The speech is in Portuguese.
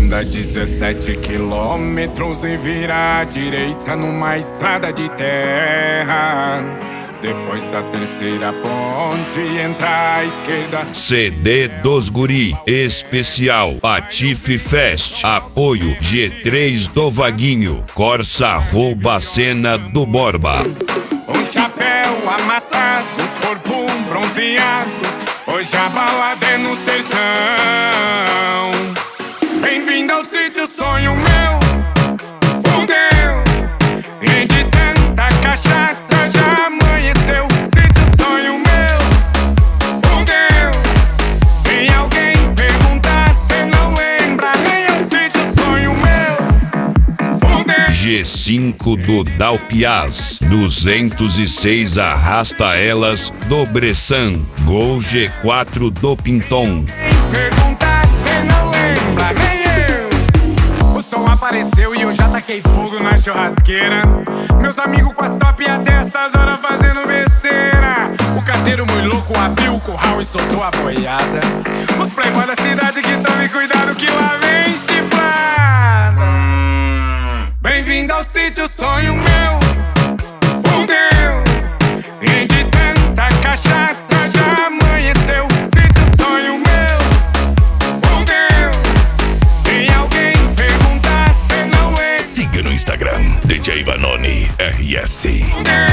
Anda 17 quilômetros e vira à direita numa estrada de terra. Depois da terceira ponte, entra à esquerda. CD dos Guri, especial Patife Fest. Apoio G3 do Vaguinho. Corsa rouba a cena do Borba. Um chapéu amassado, os corpos bronzeados. Hoje a balada é no sertão. Bem-vindo ao sítio, sonho meu. Fudeu. E de tanta cachaça já amanheceu. Sítio, sonho meu. Fudeu. Se alguém perguntar, cê não lembra. Nem é o sítio, sonho meu. Fudeu. G5 do Dalpiaz, 206 arrasta elas do Bressan. Gol G4 do Pinton. Perguntar, cê não lembra, nem eu. O som apareceu e eu já taquei fogo na churrasqueira. Meus amigos com as top até essas horas fazendo besteira. O caseiro muito louco abriu o curral e soltou a boiada. Os playboy da cidade que tomem cuidado que lá vem chifrada. Bem-vindo ao sítio, sonho meu. Fudeu. E de tanta cachaça já amanheceu. Sítio, sonho meu. Fudeu. Se alguém perguntar, cê não é. Siga no Instagram, DJ Vanoni RS. Fudeu.